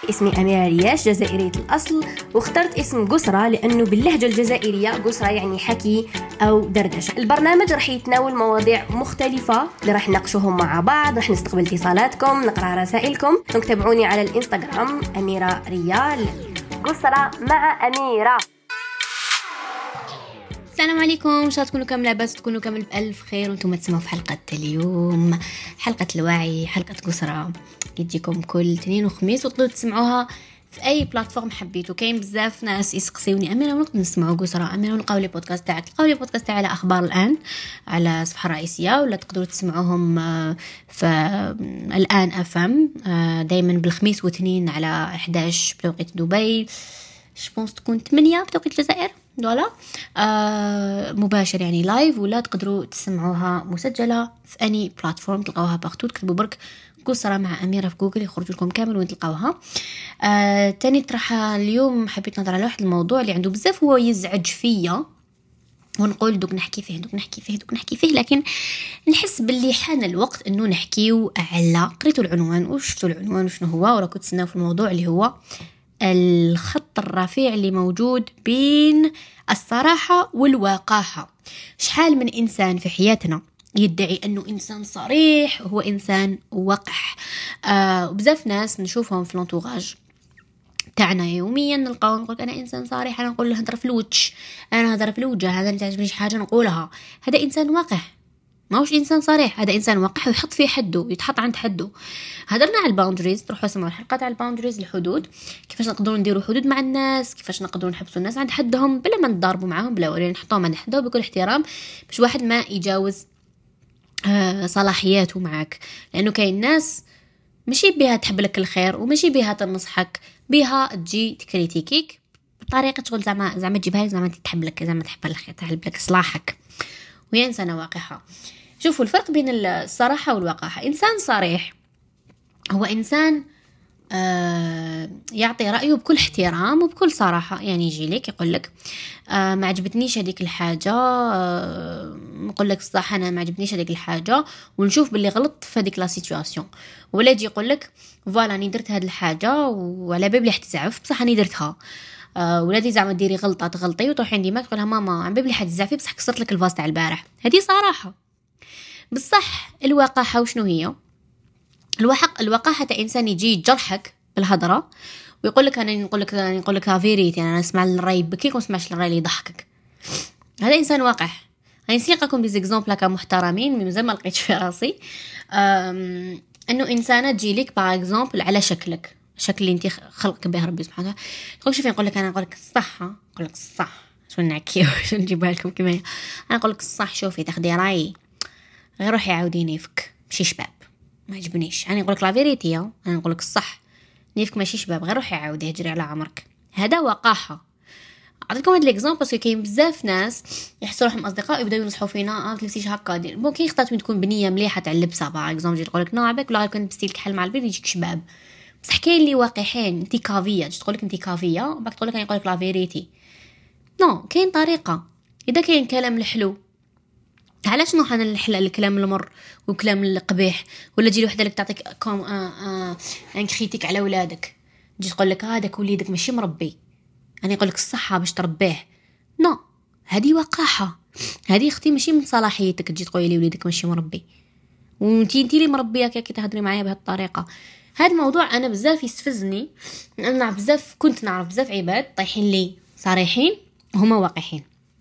اسمي أميرة رياش، جزائرية الأصل، واخترت اسم قسرة لأنه باللهجة الجزائرية قسرة يعني حكي أو دردشة. البرنامج رح يتناول مواضيع مختلفة اللي رح نناقشوهم مع بعض، رح نستقبل اتصالاتكم، نقرأ رسائلكم. تابعوني على الإنستغرام أميرة ريال، قسرة مع أميرة. السلام عليكم، ان شاء الله تكونوا كامل لاباس، تكونوا كامل بألف خير وانتم تسمعوا في حلقة اليوم، حلقة الوعي، حلقة قسرة يجيكم كل اثنين وخميس، وتقدروا تسمعوها في اي بلاتفورم حبيتوا. كاين بزاف ناس يسقسيوني أميرة ونقدر نسمعوا قسرة، أميرة ونلقاو لي بودكاست تاعك، تلقاو لي بودكاست تاعي على اخبار الان على الصفحة الرئيسية، ولا تقدروا تسمعوهم في الان افم دائما بالخميس واثنين على 11 بتوقيت دبي، شبونس تكون 8 بتوقيت الجزائر دولا مباشر يعني لايف، ولا تقدروا تسمعوها مسجلة في أي بلاتفورم تلقاوها باختو، تكتبوا برك قسرة مع أميرة في جوجل يخرج لكم كامل وين تلقاوها. تاني طرحة اليوم حبيت نظر على واحد الموضوع اللي عنده بزاف هو يزعج فيا، ونقول دوك نحكي فيه لكن نحس باللي حان الوقت انه نحكيو على قريتوا العنوان وشفتوا العنوان وشنو هو، وراكم تسناو في الموضوع اللي هو الخط الرفيع اللي موجود بين الصراحة والوقاحة. شحال من إنسان في حياتنا يدعي أنه إنسان صريح وهو إنسان وقح. وبزاف ناس نشوفهم في الانتوراج تاعنا يوميا نلقاو نقول أنا إنسان صريح، أنا نقول له هضر في الوجه، أنا هضر في الوجه، هذا ما تعجبنيش حاجة نقولها، هذا إنسان وقح، ماهوش انسان صريح، هذا انسان وقح ويحط فيه حده، يتحط عند حده. هدرنا على الباوندريز، تروحوا سمعوا الحلقه تاع الباوندريز، الحدود، كيفاش نقدروا نديروا حدود مع الناس، كيفاش نقدروا نحبسوا الناس عند حدهم بلا ما نضاربوا معاهم، بلا ولا نحطوهم عند حدهم بكل احترام باش واحد ما يجاوز صلاحياته معك. لانه كاين ناس ماشي بها تحب لك الخير وماشي بها تنصحك، بها تجي تكريتيكيك بطريقه تقول زعما تجيبها لك زعما تحب لك، زعما تحب الخير، تحب لك صلاحك، وهي إنسانة وقحة. شوفوا الفرق بين الصراحة والوقاحة. إنسان صريح هو إنسان يعطي رأيه بكل احترام وبكل صراحة، يعني يجي لك يقول لك ما عجبتنيش هذيك الحاجة، يقول لك الصح أنا ما عجبتنيش هذيك الحاجة ونشوف باللي غلط في هذيك لا سيتواسيون، ولا يجي يقول لك فوالا أنا درت هذه الحاجة وعلى باب لي حتزعف بصح أنا درتها، ولادي زعما ديري غلطه تغلطي وتروحي عندي ما تقولها ماما عم بيبلي حد زعفي بصح كسرت لك الفاز تاع البارح، هذه صراحه. بصح الوقاحه وشنو هي؟ الوقاحه تاع انسان يجي يجرحك بالهضره ويقول لك انا نقول لك فيريتي، انا نسمع الراي بكيك وما نسمعش الراي اللي يضحكك، هذا انسان وقح. غنسيقكم دي زيكزامبل هكا محترمين مازال ما لقيتش في راسي. انه انسانه تجي لك باغ اكزومبل على شكلك، شكل اللي انت خلقك به ربي سبحانه وتعالى، تقول شوفي نقول لك انا نقول لك الصح، نقول لك الصح شو نحكي شو نجيبها لكم كما هي، انا نقول لك الصح شوفي تاخدي رايي غير روحي عاودي نيفك ماشي شباب ما عجبنيش، انا نقول لك لا فيريتي، انا نقول لك الصح نيفك ماشي شباب غير روحي عاودي هجري على عمرك، هذا وقاحه. اعطيكم هاد ليكزامبل باسكو كاين بزاف ناس يحسوا روحهم اصدقاء يبداو ينصحوا فينا تلبسيش هكا دير بون، كاين خطات وين تكون بنيه مليحه تاع اللبسه باغ اكزومبل تقول لك نو عباك ولا كنت لبستي لك حل مع البيض يجيك شباب، بصح كاين اللي واقحين انت كافيه تقول لك انت كافيه وباك تقول لك انا نقول لك لا فيريتي، نو كاين طريقه. اذا كاين كلام الحلو علاش نروح انا الكلام المر وكلام القبيح، ولا تجي وحده لك تعطيك كوم ان كريتيك على اولادك تجي تقول لك هذاك وليدك ماشي مربي، انا يقول لك الصحه باش تربيه، نو هذه وقاحه، هذه اختي ماشي من صلاحيتك تجي تقولي لي وليدك ماشي مربي وانتي اللي مربيه كي تهضري معايا بهذه الطريقه. هذا الموضوع انا بزاف يستفزني، انا كنت نعرف بزاف عباد طايحين لي صريحين هما واقحين.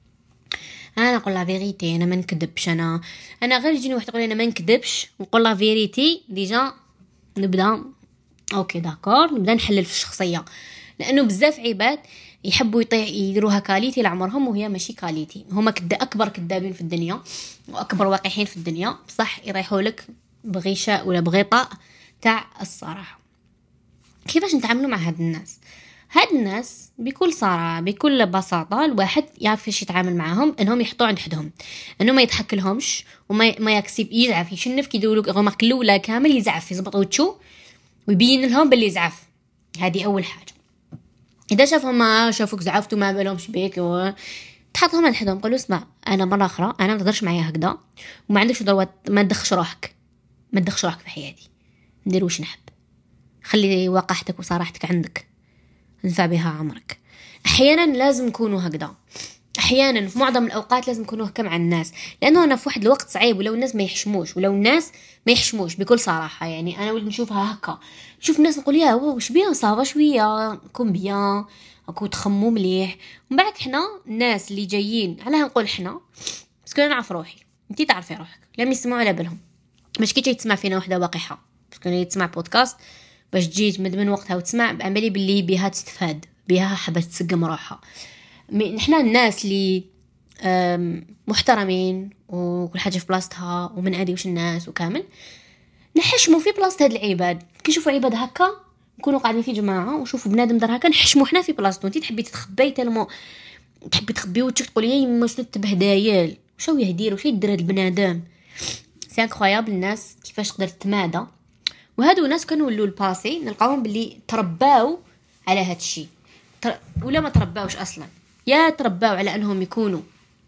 انا نقول لا فيريتي، انا ما نكذبش، انا غير يجيني واحد يقول لي انا ما نكذبش نقول لا فيريتي ديجا نبدا اوكي داكور، نبدا نحلل في الشخصيه، لانه بزاف عباد يحبوا يديروها كاليتي لعمرهم وهي ماشي كاليتي، هما اكبر كذابين في الدنيا واكبر واقعين في الدنيا، بصح يريحوا لك بغشاء ولا بغطاء تاع الصراحه. كيفاش نتعاملوا مع هاد الناس؟ هاد الناس بكل صراحه بكل بساطه الواحد يعرف كيفاش يتعامل معاهم، انهم يحطوا عند حدهم، انه ما يضحك لهمش وما يكسب يزعف يشنف كيديروا لك غمق الاولى كامل يزعف يزبط وجهه ويبين لهم باللي زعف. هذه اول حاجه. اذا شافوك زعفتوا ما بالهمش بيك تحطهم عند حدهم، قولوا اسمع انا مره اخرى انا ما تقدرش معايا هكذا وما عندكش ضروات، ما تدخش روحك في حياتي، ندير واش نحب، خلي وقاحتك وصراحتك عندك، انفع بها عمرك. احيانا لازم نكونوا هكذا، احيانا في معظم الاوقات لازم نكونوا هكا مع الناس، لانه انا في واحد الوقت صعيب ولو الناس ما يحشموش بكل صراحه. يعني انا ولد نشوفها هكا، نشوف الناس نقول يا واش بيان صافا شويه كون بيان اكو تخمو مليح. ومن بعد حنا الناس اللي جايين علاه نقول حنا باسكو انا نعرف روحي، انتي تعرفي روحك، لا يسمعوا على بالهم. مش كي تسمع فينا وحده وقحه باسكو اللي تسمع بودكاست باش تجي تمد من وقتها وتسمع بعملي باللي بها تستفاد، بها حابه تسقم روحها. نحنا الناس اللي محترمين وكل حاجه في بلاصتها ومن اديوش الناس وكامل نحشموا في بلاصه هاد العباد. كي نشوفوا عباد هكا نكونوا قاعدين في جماعه وشوفوا بنادم دار هكا نحشموا حنا في بلاصتو. انت تحبي تتخبي تلمو تحبي تخبي وجهك تقولي يا يما شنو التبهدايل شو يدير وش يدير هاد البنادم. سي انكرويابل الناس كيفاش تقدر تتمادى. وهادو ناس كانوا ولوا الباسي نلقاهم باللي ترباو على هاد الشيء ولا ما ترباوش اصلا، يا ترباو على انهم يكونوا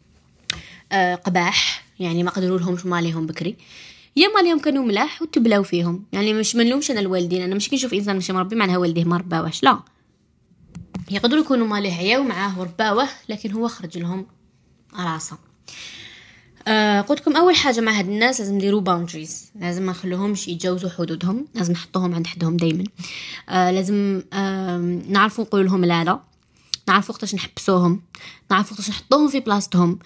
قباح يعني ما قدروا لهمش ماليهم بكري، يا ماليهم كانوا ملاح وتبلاو فيهم. يعني مش منلومش انا الوالدين، انا مش كنشوف انسان مش مربي معناها والديه ما رباوش، لا يقدروا يكونوا ماليه عياو معاه ورباوه لكن هو خرج لهم راسه. قلت لكم اول حاجه مع هاد الناس لازم نديروا باوندريز، لازم ما نخلوهمش يتجاوزوا حدودهم، لازم نحطوهم عند حدهم دائما. لازم نعرفوا نقول لهم لا، نعرفوا وقتاش نحبسوهم، نعرفوا وقتاش نحطوهم في بلاصتهم.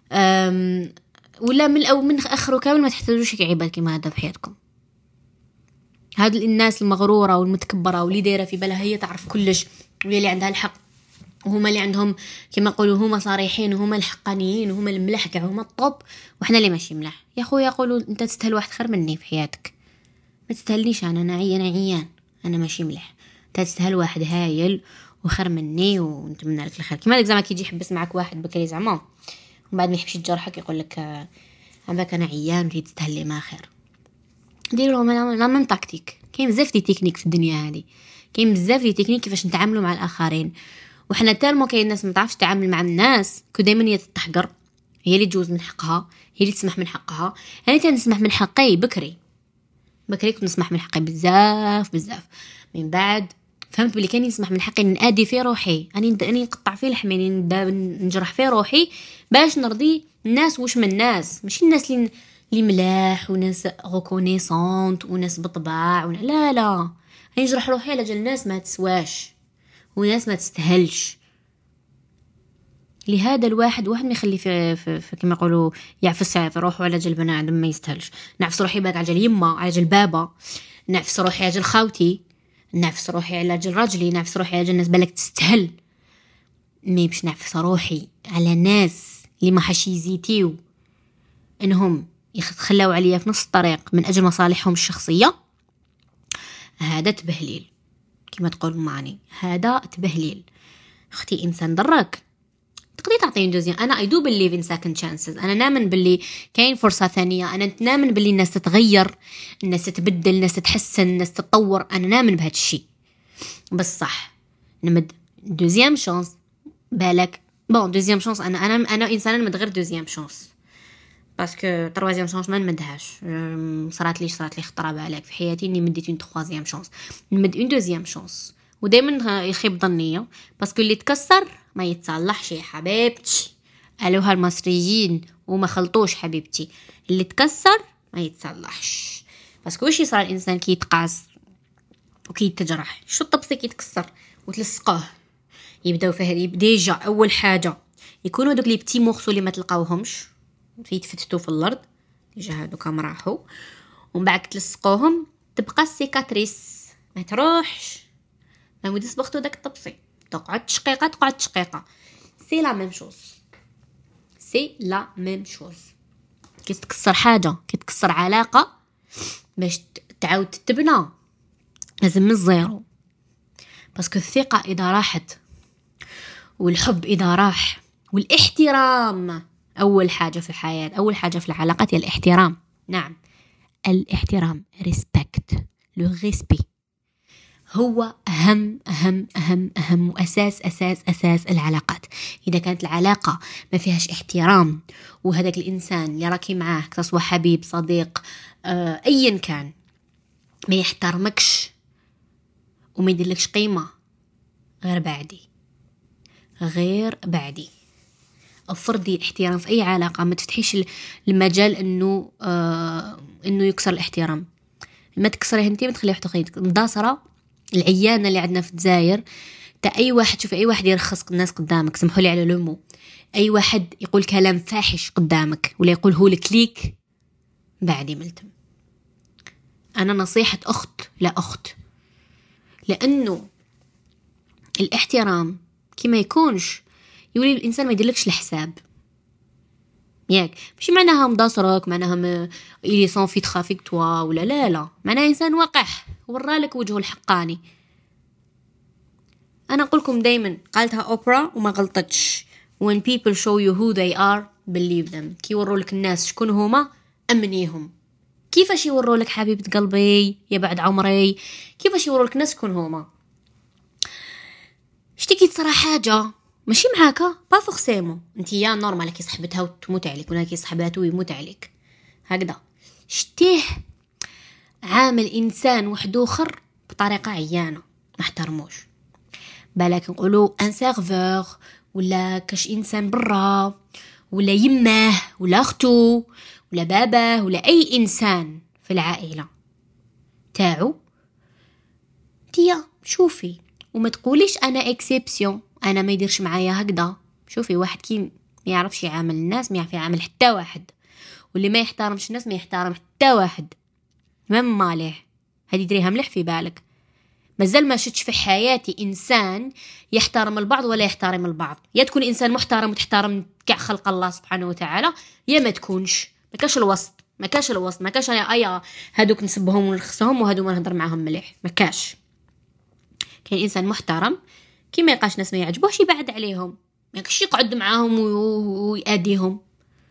ولا من او من اخره كامل ما تحتاجوش عباد كيما هذا في حياتكم. هاد الناس المغروره والمتكبره واللي دايره في بالها هي تعرف كلش واللي عندها الحق، وهما اللي عندهم كما نقولوا هما صريحين وهما الحقانيين وهما الملح كاع هما الطوب، وحنا اللي ماشي ملح. يا خويا يقولوا انت تستاهل واحد خير مني في حياتك، ما تستاهلنيش انا عيان انا ماشي ملح. انت تستاهل واحد هايل وخير مني ونتمنى لك الخير. كما زعما كيجي يحبس معك واحد بكري زعما ومن بعد ما يحبش يجرحك يقول لك عمرك انا عيان وانت تستاهل لي ما خير. ديروا لهم لا من تكتيك. كاين بزاف دي تكنيك في الدنيا هذه، كاين بزاف دي تكنيك كيفاش نتعاملوا مع الاخرين. وحنا تالمو كاين ناس ما تعرفش تتعامل مع الناس دائما هي تتحقر، هي اللي تجوز من حقها، هي اللي تسمح من حقها. انا تنسمح من حقي بكري كنت نسمح من حقي بزاف من بعد فهمت بلي كان يسمح من حقي نادي في روحي، اني نقطع فيه لحمي، نجرح في روحي باش نرضي الناس. وش من الناس ماشي الناس اللي ملاح وناس ريكونيسونت وناس بطباع لا نجرح روحي على جال ناس ما تسواش وناس ما تستاهلش. لهذا الواحد ما يخلي في كما يقولوا يعفس في روحه على جال بنادم ما يستاهلش. نعفس روحي باك على جال يما، على جال بابا، نعفس روحي على جال خاوتي، نعفس روحي على جال راجلي، نعفس روحي على جال ناس بالك تستاهل. مي باش نعفس روحي على ناس اللي ما حش يزيتيو انهم يخلاو عليا في نص الطريق من اجل مصالحهم الشخصيه، هذا تبهليل كما تقول ماني، هذا تبهليل. اختي انسان ضرك تقدري تعطيني دوزيام. انا I do believe in second chances. انا نامن باللي كاين فرصه ثانيه، انا نامن باللي الناس تتغير، الناس تتبدل، الناس تتحسن، الناس تتطور. انا نامن بهذا الشيء بس صح نمد دوزيام شانس. بالك بون دوزيام شانس انا انسان نمد غير دوزيام شانس باسكو تروازيام شانس ما نمدهاش. صرات لي خطره بالك في حياتي اني مديت اون تروازيام شانس، نمد اون دوزيام شانس. ودائما يخيب ظنيه باسكو اللي تكسر ما يتصلحش يا حبيبتي. الوها المصريين وما خلطوش حبيبتي، اللي تكسر ما يتصلحش. باسكو واش يصرى الانسان كي يتقاس وكي يتجرح؟ شو الطبسي كي يتكسر وتلصقوه يبداو فيه ديجا اول حاجه يكونوا دوك لي بتي مورسو اللي ما تلقاوهمش يتفتتوا في الارض ديجا هادوك راحوا، ومن بعد تلصقوهم تبقى السيكاتريس ما تروحش. ما ودي صبغتو داك الطبسي تقعد شقيقه سي لا ميم شوز. كي تكسر حاجه، كي تكسر علاقه باش تعاود تبنى لازم من الزيرو. باسكو الثقه اذا راحت والحب اذا راح والاحترام اول حاجه في الحياه، اول حاجه في العلاقات هي الاحترام. نعم الاحترام، ريسبكت، لو ريسبي هو أهم أهم أهم أهم وأساس أساس أساس العلاقات. إذا كانت العلاقة ما فيهاش احترام وهذاك الإنسان اللي راكي معاه كسوا حبيب صديق أيا كان ما يحترمكش وما يديرلكش قيمة غير بعدي. افرضي الاحترام في اي علاقة، ما تفتحيش المجال انه يكسر الاحترام. ما تكسريه انتي، ما تخليه واحد يخيطك. مداصرة العيانة اللي عندنا في الجزائر، تا اي واحد شوف اي واحد يرخص الناس قدامك، سمحوا لي على لومو، اي واحد يقول كلام فاحش قدامك ولا يقوله لك ليك بعدي ملتم. انا نصيحة لا اخت، لانه الاحترام كي ما يكونش يولي الانسان ما يديرلكش الحساب ياك. مش معناها مداصرك، معناها إلي سون في تخافيك توا ولا لا، معناها إنسان وقح ورالك وجهه الحقاني. أنا أقولكم دايما، قالتها أوبرا وما غلطتش: when people show you who they are believe them. كي يورولك الناس شكون هما أمنيهم. كيفاش يورولك حبيبة قلبي يا بعد عمري؟ كيفاش يورولك الناس شكون هما؟ شتيكي تصرا حاجة ماشي معاكا با فورسيمون انتي يا نورمال كي صاحبتها وتموت عليك، ولا كي صاحباتو يموت عليك هكذا. شتيه عامل انسان واحد اخر بطريقه عيانه ما احترموش، بالك نقولوا ان سيرفور ولا كاش انسان برا، ولا يماه ولا اختو ولا باباه ولا اي انسان في العائله تاعو، تيا شوفي وما تقوليش انا اكسبسيون، انا ما يديرش معايا هكذا. شوفي واحد كي ما يعرفش يعامل الناس ما يعرف يعامل حتى واحد، واللي ما يحترمش الناس ما يحترم حتى واحد. مم ماليه هذه دريها مليح في بالك. مازال ما شفتش في حياتي انسان يحترم البعض ولا يحترم البعض. يا تكون انسان محترم وتحترم كاع خلق الله سبحانه وتعالى، يا ما تكونش. ما كاش الوسط، ما كاش ايا هادوك نسبهم ونرخصهم وهادو ما نهضر معاهم مليح. ما كاش. كاين انسان محترم كي ما يلقاش ناس ما يعجبوش يبعد عليهم، ما يكش يقعد معاهم ويأديهم.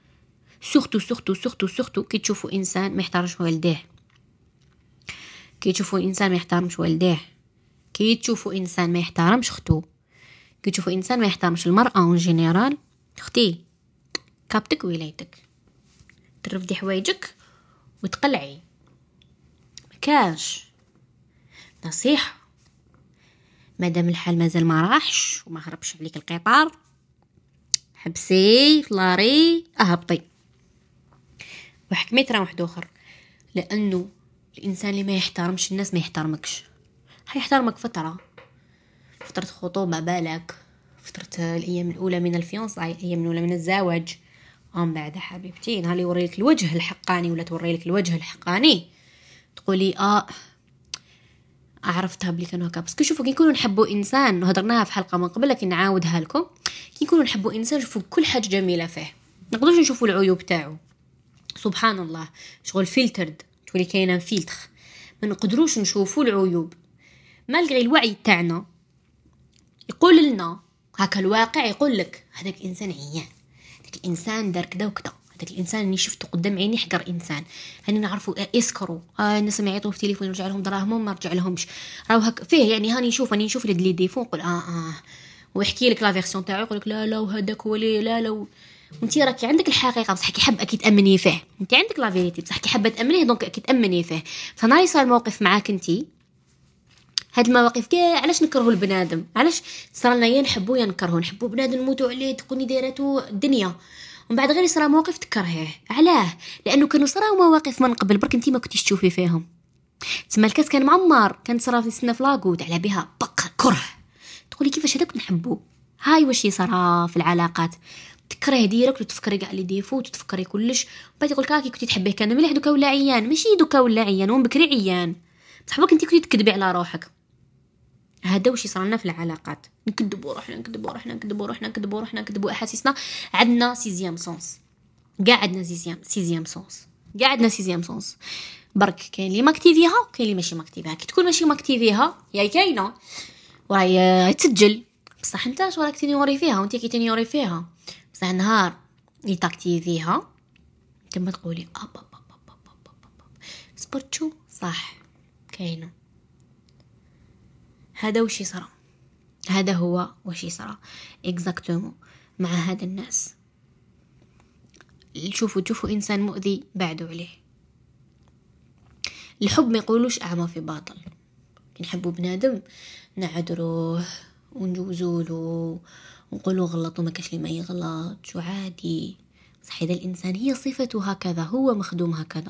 سورتو كي تشوفوا انسان ما يحترمش والديه، كي تشوفوا انسان ما يحترمش والديه، كي تشوفوا انسان ما يحترمش اختو، كي تشوفوا انسان ما يحترمش المرأة اون جينيرال، اختي كابتك ولايتك ترفدي حوايجك وتقلعي. مكاش نصيحة، مادام الحال مازال ما راحش وما هربش عليك القطار، حبسي فلاري اهبطي وحكمي ترى واحد اخر. لانه الانسان اللي ما يحترمش الناس ما يحترمكش. هيحترمك فتره خطوبه، بالك فتره الايام الاولى من الفيونساي، الايام الاولى من الزواج. بعد حبيبتي نهار يوريلك الوجه الحقاني ولا توريلك الوجه الحقاني تقولي عرفتها بلي كانوا هكا. بس شوفوا كي نكونوا نحبوا انسان، وهضرناها في حلقه من قبل لكن نعاودها لكم، كي نكونوا نحبوا انسان شوفوا كل حاجه جميله فيه، نقدرش نشوفوا العيوب تاعو. سبحان الله شغل فلترد تولي كاينه فلتر، ما نقدروش نشوفوا العيوب. مالغري الوعي تاعنا يقول لنا هكا، الواقع يقول لك هذاك انسان عيان، هذاك الانسان دار كذا وكذا، هذاك الانسان اللي شفته قدام عيني حقر انسان. هاني نعرفوا اسكروا الناس ما يعيطوا في التليفون يرجع لهم دراهمهم ما رجع لهمش، راهو هكا فيه. يعني هاني نشوف لي ديفون نقول ويحكي لك لا فيرسيون تاعو يقول لك لا وهذاك هو لا وانتي راكي عندك الحقيقه بصح كي حابه كي تامني فيه، انتي عندك لا فيريتي بصح كي حابه تامنيه دونك كي تامني فيه. فنهار صار موقف معاك انتي، هاد المواقف كاع علاش نكرهوا البنادم؟ علاش صار لنا يا نحبوا يا نكرهوا؟ نحبوا بنادم نموتوا عليه تكوني دايرته الدنيا، ومن بعد غير يصرا موقف تكرهيه. علاه؟ لانه كانوا صراو مواقف من قبل برك انتي ما كنتيش تشوفي فيهم. تسمى الكاس كان معمر، كان صرا في سنه فلاغوت على بها كره، تقولي كيفاش هذاك نحبوا. هاي واش يصرا في العلاقات، تكره ديرك وتفكري كاع لي ديفو وتفكري كلش، بعد يقول كي كنتي تحبيه كان مليح دوكا ولا عيان. ماشي دوكا ولا عيان، ومن بكري عيان بصح انت كنتي تكذبي على روحك. هذا واش يصرالنا في العلاقات، نكذبوا روحنا نكذبوا احاسيسنا. عندنا سيزيام سونس، كاع عندنا سيزيام سونس برك كاين اللي ماكتيفيها وكاين اللي ماشي ماكتيفيها. كي تكون ماشي ماكتيفيها يا كاينه وراي تسجل بصح انت واش راك تنيوري فيها، وانت كي تنيوري فيها بصح نهار اللي تاكتيفيها تما تقولي سبورتشو صح كاينه. هذا وش يصرى، هذا هو وش يصرى اكزاكتومون مع هذا الناس. تشوفوا انسان مؤذي بعدوا عليه. الحب ما يقولوش اعمى في باطل، كي نحبوا بنادم نعذروه ونجوزوله ونقولوا غلط وما كاش لي ما يغلط وعادي. صح هذا الانسان هي صفته هكذا، هو مخدوم هكذا.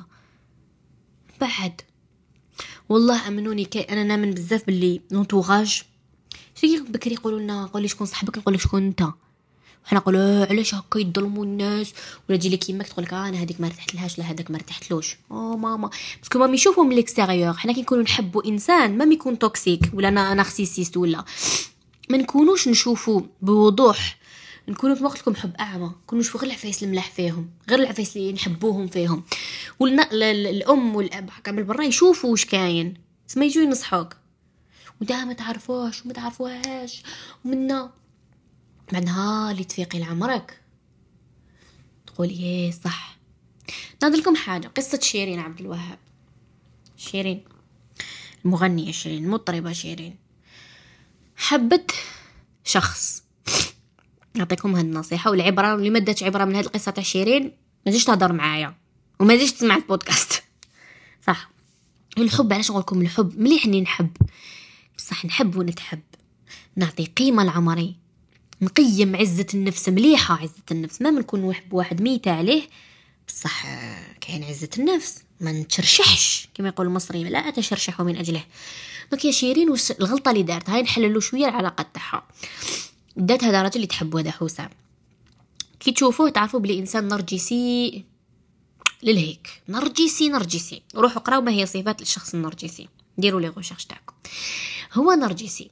بعد والله امنوني انا نامن بزاف باللي لونطوراج شي بكري يقولوا لنا قولي شكون صاحبك، نقول لك شكون انت، وحنا نقولوا علاش هكا يظلموا الناس، ولا تجي لك يماك تقول لك انا هذيك ما ارتحتلهاش لا هذاك ما ارتحتلوش. ماما باسكو مامي يشوفوا من الاكستيريور. حنا كي نكونوا نحبوا انسان ما يكون توكسيك ولا نارسيسيست ولا ما نكونوش نشوفوا بوضوح، نكونوا في وقتكم حب اعمى، نكونوا نشوفوا غير العفايس الملاح فيهم، غير العفايس اللي نحبوهم فيهم. الام والاب هكا من برا يشوفوا واش كاين، ما يجوا ينصحوك ودا ما تعرفوش وما تعرفوهاش ومنا بعد نهار اللي تفيقي لعمرك تقولي ايه صح. نضرب لكم حاجه، قصه شيرين عبد الوهاب. شيرين المغنيه شيرين المطربه شيرين حبت شخص. نعطيكم هاد النصيحه والعبره اللي ما داتش عبره من هاد القصه تاع شيرين ما تجيش تهضر معايا وما تجيش تسمع البودكاست. صح الحب، علاش نقول لكم الحب مليح اني نحب، بصح نحب ونتحب، نعطي قيمه لعمري، نقيم عزه النفس. مليحه عزه النفس، ما نكون نحب واحد ميت عليه بصح كاين عزه النفس، ما نتشرشحش كما يقول المصري، لا تشرشحوا من اجله. دونك يا شيرين واش الغلطه اللي دارت، هاي نحللوا شويه العلاقه تاعها. دات هذا الراجل اللي تحبوا هذا حسام، كي تشوفوه تعرفوا بلي انسان نرجسي للهيك، نرجسي. روحوا قراو ما هي صفات الشخص النرجسي، ديروا لي غوشيرش تاعكم. هو نرجسي،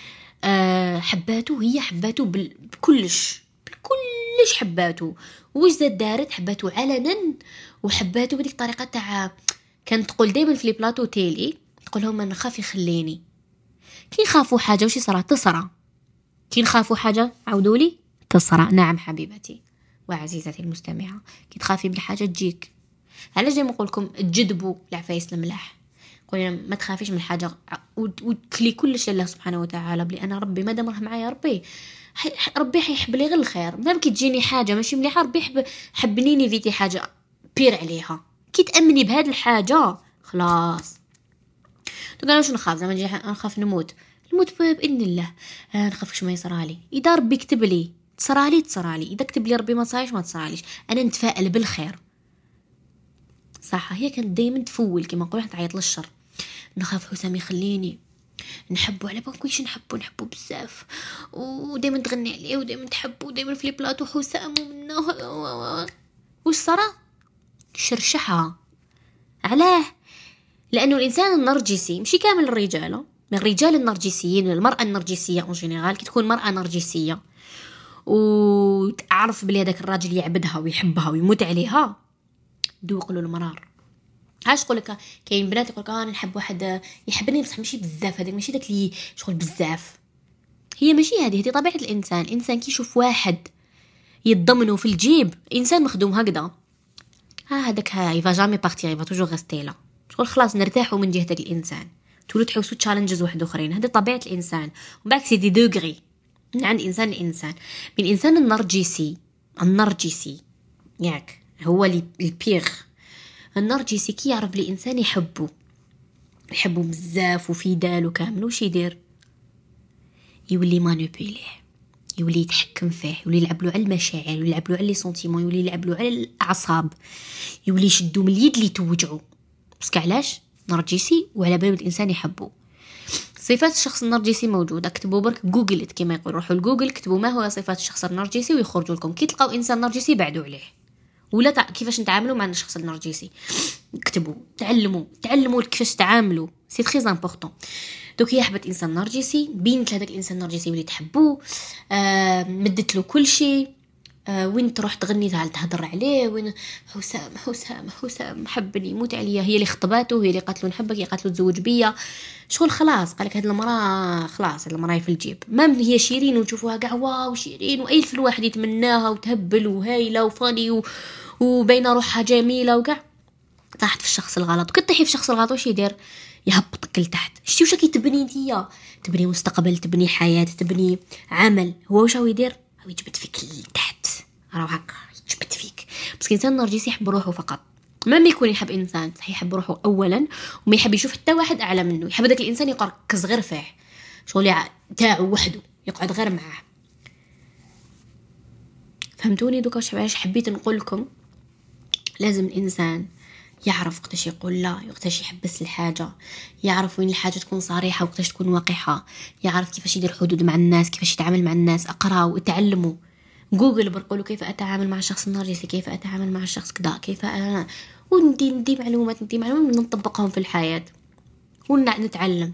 حباته، هي حباته بكلش حباته. واش زاد دارت؟ حباته علنا وحباته بديك الطريقه تاع كانت تقول دائما في لي بلاطو تيلي تقول لهم انا نخاف يخليني. كي نخافوا حاجه واش يصرى؟ تصرى. كي نخافوا حاجه عاودوا لي تصرى. نعم حبيبتي وعزيزتي المستمعه، كي تخافي من حاجه تجيك. علاش دائما نقول لكم تجذبوا العفايس الملاح، قولي ما تخافيش من حاجه وتكلي كل شيء الله سبحانه وتعالى بلي انا ربي ما دام راه معايا ربي حيحب لي غير الخير. مام كي تجيني حاجه ماشي مليحه ربي حبنيني فيتي حاجه بير عليها. كي تامني بهذه الحاجه خلاص. تقول واش نخاف؟ زعما نجي نخاف نموت باذن الله. نخافش ما يصرالي، اذا ربي كتب لي تصرالي، اذا كتب لي ربي ما تصراليش ما تصراليش. انا نتفائل بالخير. صح هي كانت دائما تفول كما نقولوا تعيط للشر. نخاف حسام يخليني، نحبه على بالكلش، نحبه بزاف، ودائما تغني عليه ودائما تحبه ودائما في لي بلاطو حسام ومنه. واش صرا؟ شرشحها. علاه؟ لانه الانسان النرجسي ماشي كامل الرجال، من الرجال النرجسيين، المراه النرجسيه اون جينيرال كي تكون مراه نرجسيه وتعرف بلي هذاك الراجل يعبدها ويحبها ويموت عليها، دوق له المرار. عاش يقول لك كاين بنات يقول لك انا نحب واحد يحبني بصح ماشي بزاف، هذاك ماشي داك اللي شغل بزاف. هي ماشي هذه طبيعه الانسان. الانسان كي يشوف واحد يتضمنه في الجيب، انسان مخدوم هكذا، هذاك يفا جامي بارتي، يفا توجور ريستي لا، شغل خلاص نرتاحوا من جهه داك الانسان. تولوا تحوسوا تشالنجز واحد اخرين. هذه طبيعه الانسان. ومن بعد سي دي دوغري من عند انسان لانسان. من الانسان النرجسي ياك هو البيغ. النرجسي كي يعرف لي انسان يحبه بزاف وفي دالو كامل، وش يدير؟ يولي مانيبيليه، يولي يتحكم فيه، يولي يلعب له على المشاعر، يولي يلعب له على لي سونتيمون، يولي يلعب له على الاعصاب، يولي يشدو من اليد اللي توجعه. بس علاش؟ نرجسي وعلى بالو الانسان يحبه. صفات الشخص النرجسي موجوده، اكتبوا برك جوجل كما يقول، روحوا لجوجل كتبوا ما هو صفات الشخص النرجسي ويخرجوا لكم. كي تلقاو انسان نرجسي بعدوا عليه، ولا كيفاش نتعاملوا مع الشخص النرجسي. اكتبوا تعلموا كيفاش تعاملوا، سي تري امبورطون. دوك هي حبت انسان نرجسي، بينت لهذاك الانسان النرجسي اللي تحبوه، مدت له كل شيء، وين تروح تغني تهضر عليه، وين حسام حبني يموت عليا. هي اللي خطباته، هي اللي قالت له نحبك، هي قالت له تزوج بيا. شغل خلاص قالك هاد المراه خلاص، هاد المراه في الجيب. ما هي شيرين ونشوفوها كاع واو شيرين واي الواحد يتمناها وتهبل وهايله وفاني وبين روحها جميله وكاع، طاحت في الشخص الغلط. وكي تطيحي في الشخص الغلط واش يدير؟ يهبطك لتحت. شتي واش كي تبني نتيا؟ تبني مستقبل، تبني حياه، تبني عمل. هو واش يدير؟ هو يجبد فيك لتحت، راه هكا يجبد فيك. بس الانسان النرجسي يحب روحه فقط، ما يكون يحب انسان صحيح يحب روحه اولا وما يحب يشوف حتى واحد اعلى منه، يحب هذاك الانسان يركز غير فيه شغل تاعو وحده يقعد غير معاه. فهمتوني دوكا واش حبيت نقول لكم؟ لازم الانسان يعرف وقتاش يقول لا، وقتاش يحبس الحاجه، يعرف وين الحاجه تكون صريحه وقتاش تكون وقحه، يعرف كيفاش يدير حدود مع الناس، كيفاش يتعامل مع الناس. اقراو وتعلموا، جوجل برقولوا كيف اتعامل مع الشخص النرجسي، كيف اتعامل مع الشخص كذا، كيف انا وندي معلومات نطبقهم في الحياه ونتعلم.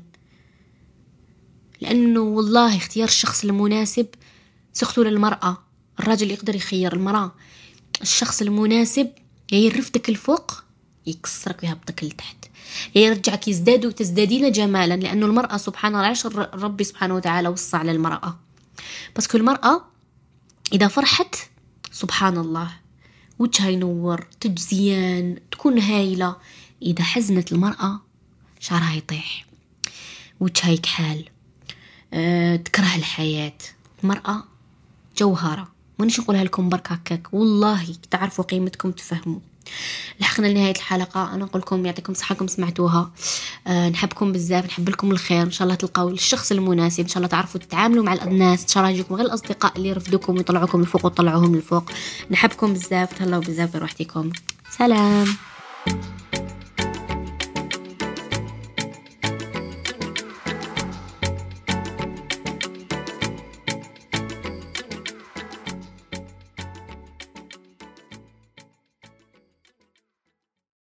لانه والله اختيار الشخص المناسب سختوا للمراه. الراجل يقدر يخير المراه، الشخص المناسب يرفدك الفوق يكسرك ويهبطك لتحت، يرجعك يزداد وتزدادين جمالا. لأنه المرأة سبحان الله، عاش ربي سبحانه وتعالى وصى على المرأة، بس كل المرأة إذا فرحت سبحان الله وجهها ينور، تجزيان، تكون هايلة. إذا حزنت المرأة شعرها يطيح، وجهها يكحال، تكره الحياة. المرأة جوهرة، مانيش نقولها لكم برك هكاك، والله تعرفوا قيمتكم تفهموا. لحقنا لنهاية الحلقة، أنا نقول لكم يعطيكم صحتكم سمعتوها. نحبكم بزاف، نحب لكم الخير، إن شاء الله تلقاو الشخص المناسب، إن شاء الله تعرفوا تتعاملوا مع الناس، إن شاء الله يجيكم غير الأصدقاء اللي يرفدوكم ويطلعوكم لفوق وتطلعوهم لفوق. نحبكم بزاف، تهلاو بزاف بروحتكم، سلام.